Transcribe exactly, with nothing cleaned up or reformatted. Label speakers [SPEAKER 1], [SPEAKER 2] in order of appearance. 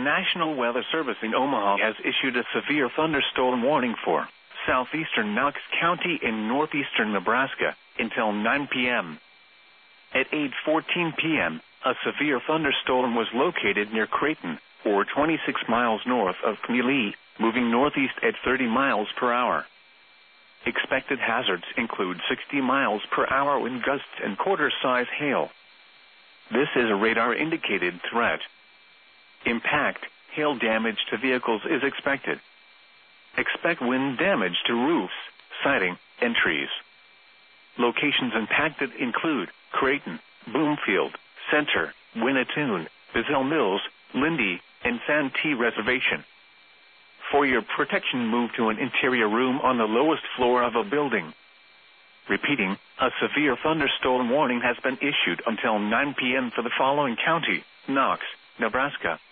[SPEAKER 1] National Weather Service in Omaha has issued a severe thunderstorm warning for southeastern Knox County in northeastern Nebraska until nine p m At eight fourteen p m, a severe thunderstorm was located near Creighton, or twenty-six miles north of Camille, moving northeast at thirty miles per hour. Expected hazards include sixty miles per hour wind gusts and quarter-size hail. This is a radar-indicated threat. Impact, hail damage to vehicles is expected. Expect wind damage to roofs, siding, and trees. Locations impacted include Creighton, Bloomfield, Center, Winnetoon, Bazell Mills, Lindy, and Santee Reservation. For your protection, move to an interior room on the lowest floor of a building. Repeating, a severe thunderstorm warning has been issued until nine p m for the following county: Knox, Nebraska,